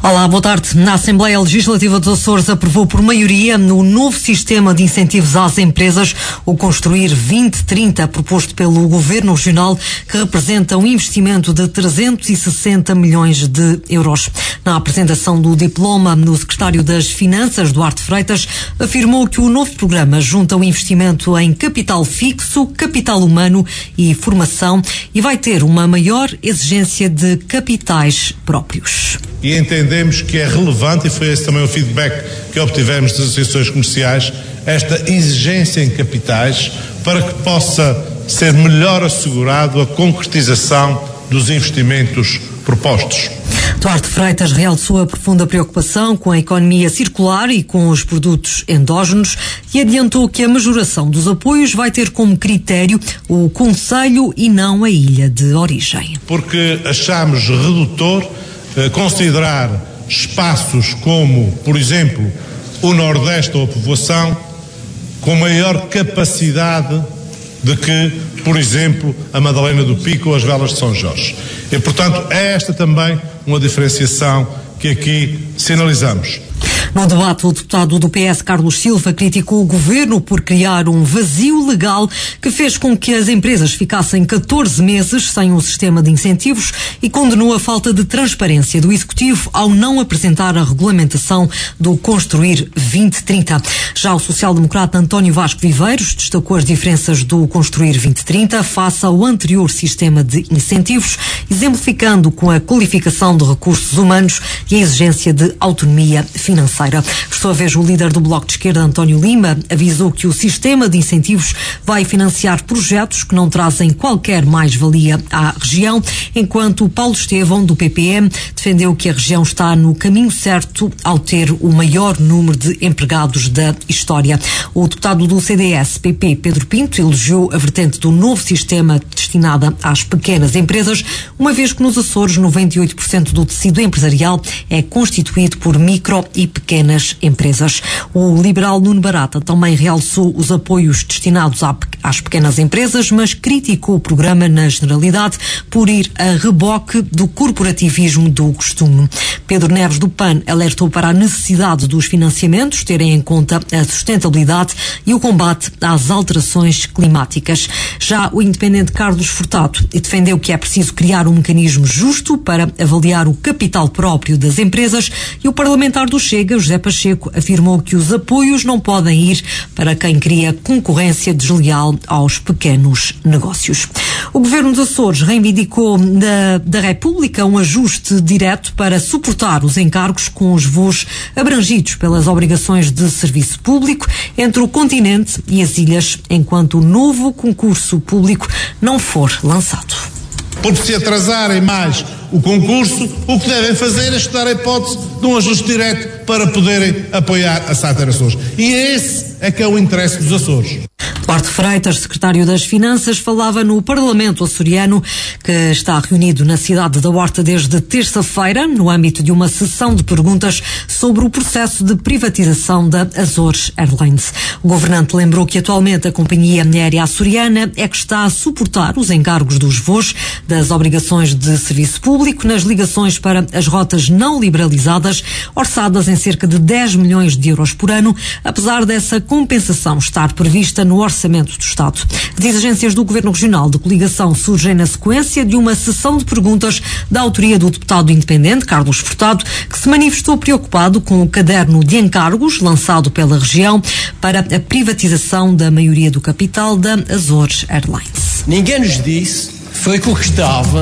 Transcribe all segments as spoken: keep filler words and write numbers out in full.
Olá, boa tarde. Na Assembleia Legislativa dos Açores aprovou por maioria no novo sistema de incentivos às empresas, o Construir vinte trinta, proposto pelo Governo Regional, que representa um investimento de trezentos e sessenta milhões de euros. Na apresentação do diploma, o secretário das Finanças, Duarte Freitas, afirmou que o novo programa junta o investimento em capital fixo, capital humano e formação e vai ter uma maior exigência de capitais próprios. E entendemos que é relevante, e foi esse também o feedback que obtivemos das associações comerciais, esta exigência em capitais para que possa ser melhor assegurado a concretização dos investimentos propostos. Duarte Freitas realçou a profunda preocupação com a economia circular e com os produtos endógenos e adiantou que a majoração dos apoios vai ter como critério o concelho e não a ilha de origem. Porque achamos redutor considerar espaços como, por exemplo, o Nordeste ou a povoação com maior capacidade de que, por exemplo, a Madalena do Pico ou as Velas de São Jorge. E, portanto, é esta também uma diferenciação que aqui sinalizamos. No debate, o deputado do P S, Carlos Silva, criticou o governo por criar um vazio legal que fez com que as empresas ficassem catorze meses sem um sistema de incentivos e condenou a falta de transparência do Executivo ao não apresentar a regulamentação do Construir vinte trinta. Já o social-democrata António Vasco Viveiros destacou as diferenças do Construir vinte trinta face ao anterior sistema de incentivos, exemplificando com a qualificação de recursos humanos e a exigência de autonomia financeira. Por sua vez, o líder do Bloco de Esquerda, António Lima, avisou que o sistema de incentivos vai financiar projetos que não trazem qualquer mais-valia à região, enquanto Paulo Estevão, do P P M, defendeu que a região está no caminho certo ao ter o maior número de empregados da história. O deputado do C D S P P, Pedro Pinto, elogiou a vertente do novo sistema destinada às pequenas empresas, uma vez que nos Açores noventa e oito por cento do tecido empresarial é constituído por micro e pequenas empresas. O liberal Nuno Barata também realçou os apoios destinados às pequenas empresas, mas criticou o programa na generalidade por ir a reboque do corporativismo do costume. Pedro Neves, do P A N, alertou para a necessidade dos financiamentos terem em conta a sustentabilidade e o combate às alterações climáticas. Já o independente Carlos Furtado defendeu que é preciso criar um mecanismo justo para avaliar o capital próprio das empresas e o parlamentar do Chega, José Pacheco, afirmou que os apoios não podem ir para quem cria concorrência desleal aos pequenos negócios. O Governo dos Açores reivindicou da, da República um ajuste direto para suportar os encargos com os voos abrangidos pelas obrigações de serviço público entre o continente e as ilhas, enquanto o novo concurso público não for lançado. Porque se atrasarem mais o concurso, o que devem fazer é estudar a hipótese de um ajuste direto para poderem apoiar a SATER Açores. E esse é que é o interesse dos Açores. Duarte Freitas, secretário das Finanças, falava no Parlamento açoriano, que está reunido na cidade da Horta desde terça-feira, no âmbito de uma sessão de perguntas sobre o processo de privatização da Azores Airlines. O governante lembrou que atualmente a companhia aérea açoriana é que está a suportar os encargos dos voos, das obrigações de serviço público nas ligações para as rotas não liberalizadas, orçadas em cerca de dez milhões de euros por ano, apesar dessa compensação estar prevista no orçamento do Estado. As exigências do Governo Regional de coligação surgem na sequência de uma sessão de perguntas da autoria do deputado independente, Carlos Furtado, que se manifestou preocupado com o caderno de encargos lançado pela região para a privatização da maioria do capital da Azores Airlines. Ninguém nos disse, foi que o que estava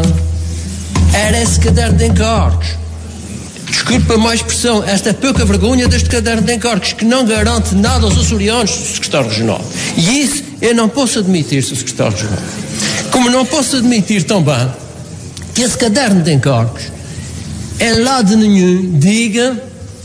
era esse caderno de encargos. Desculpa mais expressão, esta pouca vergonha deste caderno de encargos que não garante nada aos açorianos, secretário regional. E isso eu não posso admitir, Sr secretário regional. Como não posso admitir também que esse caderno de encargos, em lado nenhum, diga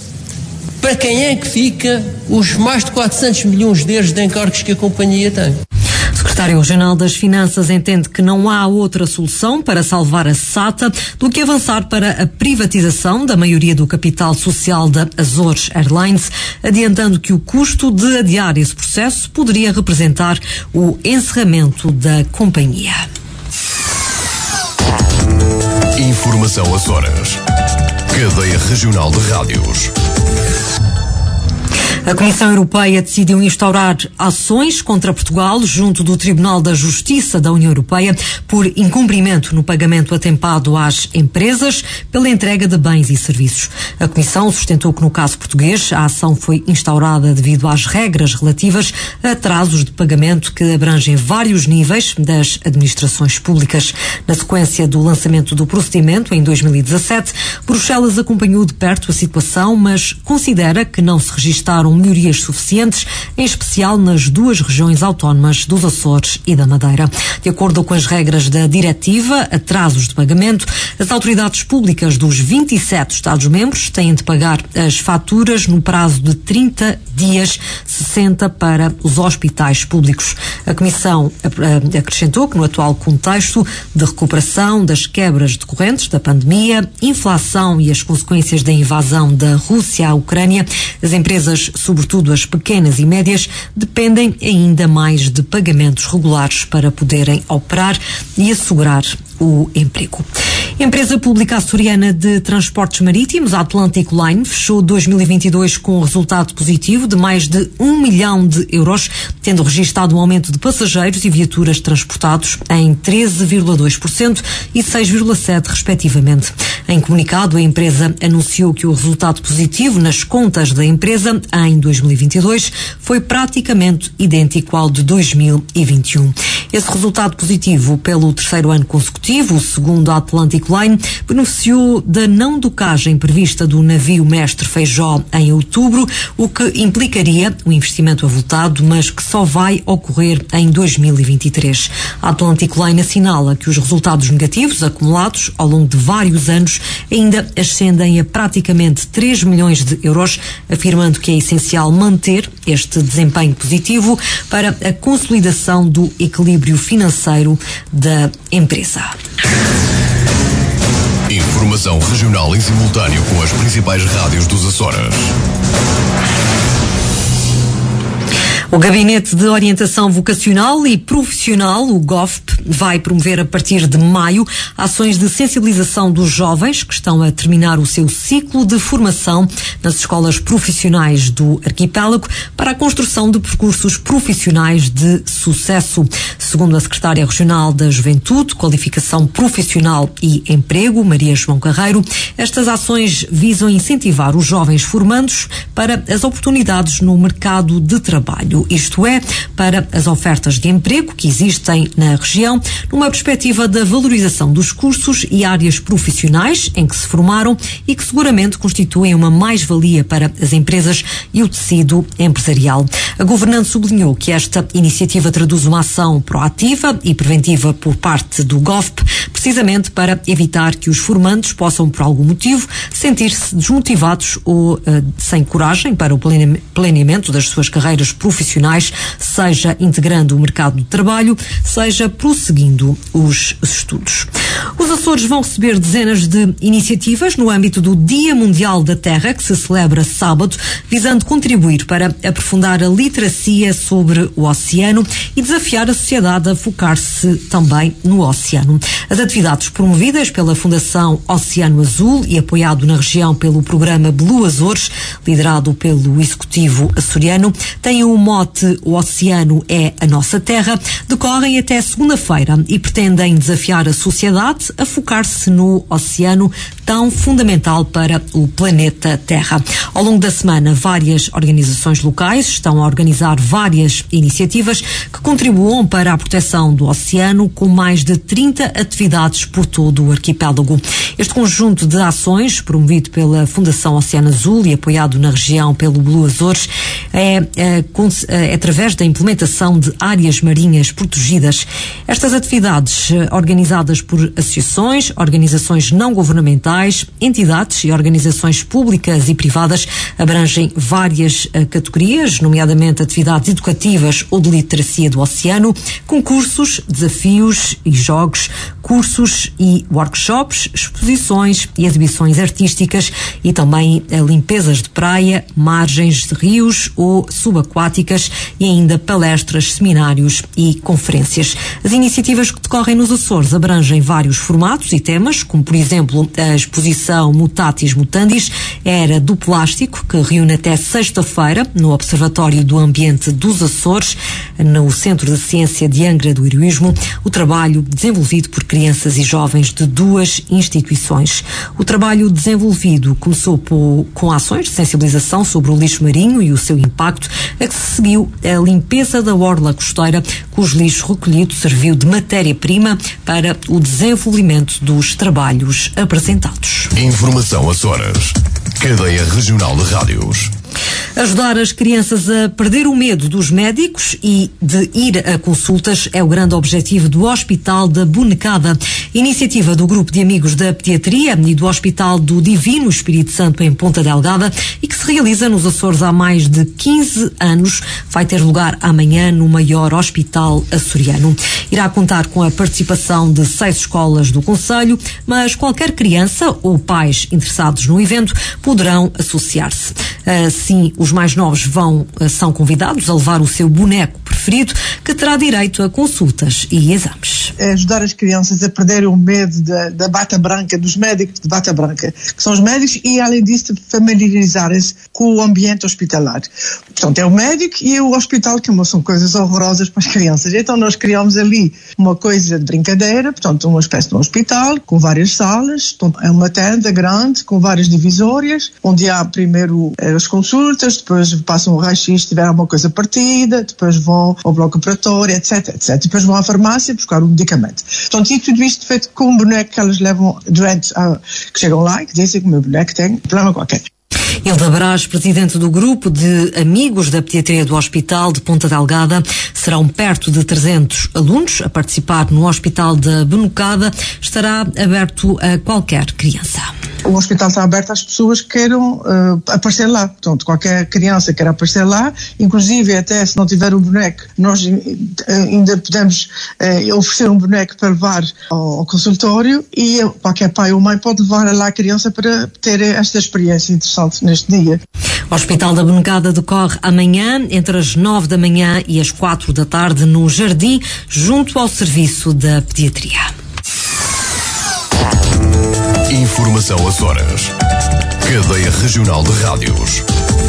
para quem é que fica os mais de quatrocentos milhões de euros de encargos que a companhia tem. O secretário regional das Finanças entende que não há outra solução para salvar a SATA do que avançar para a privatização da maioria do capital social da Azores Airlines, adiantando que o custo de adiar esse processo poderia representar o encerramento da companhia. Informação Açores. Cadeia Regional de Rádios. A Comissão Europeia decidiu instaurar ações contra Portugal junto do Tribunal da Justiça da União Europeia por incumprimento no pagamento atempado às empresas pela entrega de bens e serviços. A Comissão sustentou que no caso português a ação foi instaurada devido às regras relativas a atrasos de pagamento que abrangem vários níveis das administrações públicas. Na sequência do lançamento do procedimento em dois mil e dezassete, Bruxelas acompanhou de perto a situação, mas considera que não se registaram melhorias suficientes, em especial nas duas regiões autónomas dos Açores e da Madeira. De acordo com as regras da diretiva atrasos de pagamento, as autoridades públicas dos vinte e sete Estados-membros têm de pagar as faturas no prazo de trinta dias, sessenta para os hospitais públicos. A Comissão acrescentou que no atual contexto de recuperação das quebras decorrentes da pandemia, inflação e as consequências da invasão da Rússia à Ucrânia, as empresas, sobretudo as pequenas e médias, dependem ainda mais de pagamentos regulares para poderem operar e assegurar o emprego. A empresa pública açoriana de transportes marítimos, a Atlantic Line, fechou dois mil e vinte e dois com um resultado positivo de mais de um milhão de euros, tendo registado um aumento de passageiros e viaturas transportados em treze vírgula dois por cento e seis vírgula sete por cento, respectivamente. Em comunicado, a empresa anunciou que o resultado positivo nas contas da empresa em dois mil e vinte e dois foi praticamente idêntico ao de dois mil e vinte e um. Esse resultado positivo, pelo terceiro ano consecutivo, segundo a Atlantic Line, beneficiou da não docagem prevista do navio Mestre Feijó em outubro, o que implicaria um investimento avultado, mas que só vai ocorrer em dois mil e vinte e três. A Atlantic Line assinala que os resultados negativos acumulados ao longo de vários anos ainda ascendem a praticamente três milhões de euros, afirmando que é essencial manter este desempenho positivo para a consolidação do equilíbrio financeiro da empresa. Informação regional em simultâneo com as principais rádios dos Açores. O Gabinete de Orientação Vocacional e Profissional, o G O V P, vai promover a partir de maio ações de sensibilização dos jovens que estão a terminar o seu ciclo de formação nas escolas profissionais do arquipélago para a construção de percursos profissionais de sucesso. Segundo a Secretária Regional da Juventude, Qualificação Profissional e Emprego, Maria João Carreiro, estas ações visam incentivar os jovens formandos para as oportunidades no mercado de trabalho. Isto é, para as ofertas de emprego que existem na região, numa perspectiva da valorização dos cursos e áreas profissionais em que se formaram e que seguramente constituem uma mais-valia para as empresas e o tecido empresarial. A governante sublinhou que esta iniciativa traduz uma ação proativa e preventiva por parte do G O V P, precisamente para evitar que os formandos possam, por algum motivo, sentir-se desmotivados ou uh, sem coragem para o planeamento das suas carreiras profissionais, seja integrando o mercado de trabalho, seja prosseguindo os estudos. Os Açores vão receber dezenas de iniciativas no âmbito do Dia Mundial da Terra, que se celebra sábado, visando contribuir para aprofundar a literacia sobre o oceano e desafiar a sociedade a focar-se também no oceano. As atividades promovidas pela Fundação Oceano Azul e apoiado na região pelo programa Blue Açores, liderado pelo Executivo açoriano, têm o mote O Oceano é a Nossa Terra, decorrem até segunda-feira e pretendem desafiar a sociedade a focar-se no oceano tão fundamental para o planeta Terra. Ao longo da semana, várias organizações locais estão a organizar várias iniciativas que contribuam para a proteção do oceano, com mais de trinta atividades por todo o arquipélago. Este conjunto de ações, promovido pela Fundação Oceano Azul e apoiado na região pelo Blue Açores, é, é, é através da implementação de áreas marinhas protegidas. Estas atividades, organizadas por associações, organizações não governamentais, entidades e organizações públicas e privadas, abrangem várias uh, categorias, nomeadamente atividades educativas ou de literacia do oceano, concursos, desafios e jogos, cursos e workshops, exposições e exibições artísticas e também uh, limpezas de praia, margens de rios ou subaquáticas, científicas e ainda palestras, seminários e conferências. As iniciativas que decorrem nos Açores abrangem vários formatos e temas, como por exemplo a exposição Mutatis Mutandis, Era do Plástico, que reúne até sexta-feira no Observatório do Ambiente dos Açores, no Centro de Ciência de Angra do Heroísmo, o trabalho desenvolvido por crianças e jovens de duas instituições. O trabalho desenvolvido começou por, com ações de sensibilização sobre o lixo marinho e o seu impacto, a que se seguiu a limpeza da orla costeira, cujo lixo recolhido serviu de matéria-prima para o desenvolvimento dos trabalhos apresentados. Informação Açores. Cadeia Regional de Rádios. Ajudar as crianças a perder o medo dos médicos e de ir a consultas é o grande objetivo do Hospital da Bonecada, iniciativa do Grupo de Amigos da Pediatria e do Hospital do Divino Espírito Santo em Ponta Delgada e que se realiza nos Açores há mais de quinze anos. Vai ter lugar amanhã no maior hospital açoriano. Irá contar com a participação de seis escolas do concelho, mas qualquer criança ou pais interessados no evento poderão associar-se. Assim, os mais novos vão, são convidados a levar o seu boneco preferido, que terá direito a consultas e exames. É ajudar as crianças a perderem o medo da, da bata branca, dos médicos de bata branca, que são os médicos, e além disso familiarizarem-se com o ambiente hospitalar. Portanto, é o médico e o hospital, que são coisas horrorosas para as crianças. Então nós criamos ali uma coisa de brincadeira, portanto uma espécie de um hospital, com várias salas, é uma tenda grande, com várias divisórias, onde há primeiro as consultas, depois passam o raio-x se tiver alguma coisa partida, depois vão ao bloco operatório, etc, etc. Depois vão à farmácia buscar o medicamento. Portanto, e tudo isto feito com um boneco que elas levam durante a, que chegam lá e que dizem que o meu boneco tem problema qualquer. Hilda Brás, presidente do grupo de amigos da pediatria do Hospital de Ponta Delgada, serão perto de trezentos alunos a participar no Hospital da Bonecada. Estará aberto a qualquer criança. O hospital está aberto às pessoas que queiram uh, aparecer lá. Portanto, qualquer criança queira aparecer lá, inclusive até se não tiver um boneco, nós uh, ainda podemos uh, oferecer um boneco para levar ao, ao consultório, e qualquer pai ou mãe pode levar lá a criança para ter esta experiência interessante neste dia. O Hospital da Bonecada decorre amanhã entre as nove da manhã e as quatro da tarde no Jardim, junto ao Serviço da Pediatria. Informação Açores. Cadeia Regional de Rádios.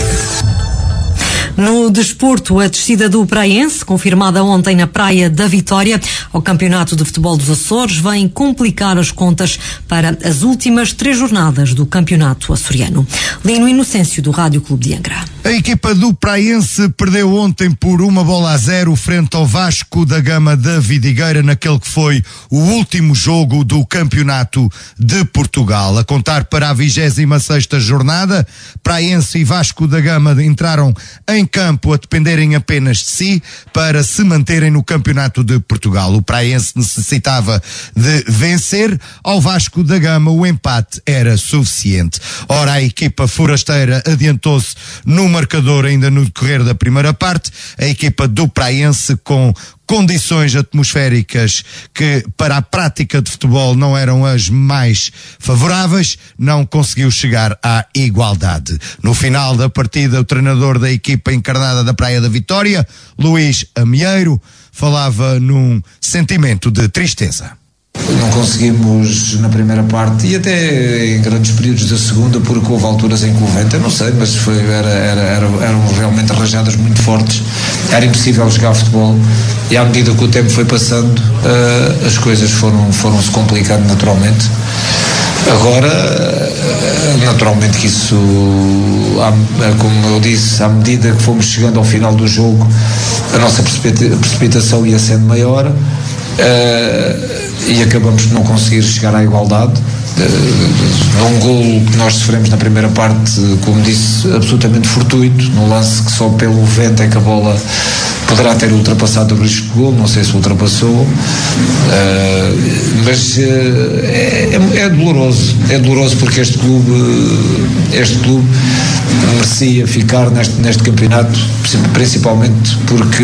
No desporto, a descida do Praense, confirmada ontem na Praia da Vitória, ao Campeonato de Futebol dos Açores, vem complicar as contas para as últimas três jornadas do Campeonato Açoriano. Lino Inocêncio, do Rádio Clube de Angra. A equipa do Praense perdeu ontem por uma bola a zero frente ao Vasco da Gama da Vidigueira, naquele que foi o último jogo do Campeonato de Portugal. A contar para a vigésima sexta jornada, Praense e Vasco da Gama entraram em campo a dependerem apenas de si para se manterem no Campeonato de Portugal. O Praense necessitava de vencer, ao Vasco da Gama o empate era suficiente. Ora, a equipa forasteira adiantou-se no marcador ainda no decorrer da primeira parte. A equipa do Praense, com condições atmosféricas que para a prática de futebol não eram as mais favoráveis, não conseguiu chegar à igualdade. No final da partida, o treinador da equipa encarnada da Praia da Vitória, Luís Amieiro, falava num sentimento de tristeza. Não conseguimos na primeira parte e até em grandes períodos da segunda, porque houve alturas em que o vento, eu não sei, mas foi, era, era, era, eram realmente rajadas muito fortes, era impossível jogar futebol, e à medida que o tempo foi passando, uh, as coisas foram, foram se complicando naturalmente. Agora, naturalmente que isso, como eu disse, à medida que fomos chegando ao final do jogo, a nossa precipitação ia sendo maior, uh, e acabamos de não conseguir chegar à igualdade. Uh, num golo que nós sofremos na primeira parte, como disse, absolutamente fortuito, num lance que só pelo vento é que a bola poderá ter ultrapassado o risco de golo, não sei se ultrapassou, uh, mas uh, é, é doloroso, é doloroso porque este clube, este clube merecia ficar neste, neste campeonato, principalmente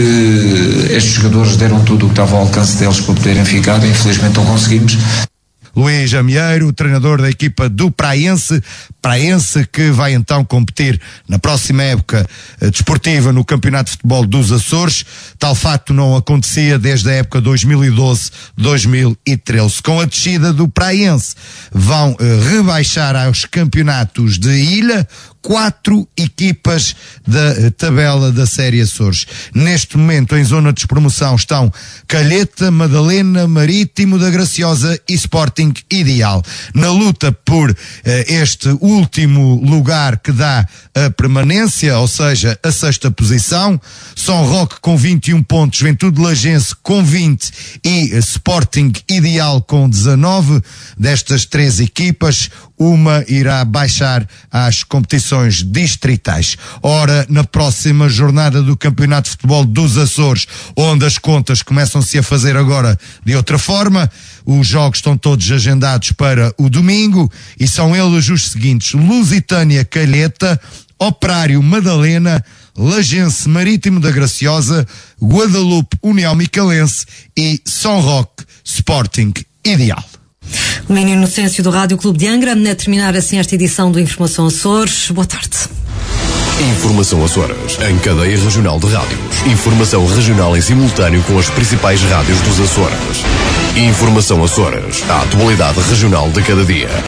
porque estes jogadores deram tudo o que estava ao alcance deles para poderem ficar, e infelizmente não conseguimos. Luís Amieiro, treinador da equipa do Praense, Praense que vai então competir na próxima época eh, desportiva no Campeonato de Futebol dos Açores. Tal facto não acontecia desde a época dois mil e doze dois mil e treze. Com a descida do Praense, vão eh, rebaixar aos campeonatos de ilha quatro equipas da eh, tabela da Série Açores. Neste momento, em zona de despromoção, estão Calheta, Madalena, Marítimo da Graciosa e Sporting Ideal. Na luta por eh, este último lugar que dá a permanência, ou seja, a sexta posição, São Roque com vinte e um pontos, Juventude Lagense com vinte e eh, Sporting Ideal com dezanove. Destas três equipas, uma irá baixar às competições distritais. Ora, na próxima jornada do Campeonato de Futebol dos Açores, onde as contas começam-se a fazer agora de outra forma, os jogos estão todos agendados para o domingo e são eles os seguintes: Lusitânia Calheta, Operário Madalena, Lagense Marítimo da Graciosa, Guadalupe União Micalense e São Roque Sporting Ideal. Domínio Inocêncio do Rádio Clube de Angra, a terminar assim esta edição do Informação Açores. Boa tarde. Informação Açores, em cadeia regional de rádios. Informação regional em simultâneo com as principais rádios dos Açores. Informação Açores, a atualidade regional de cada dia.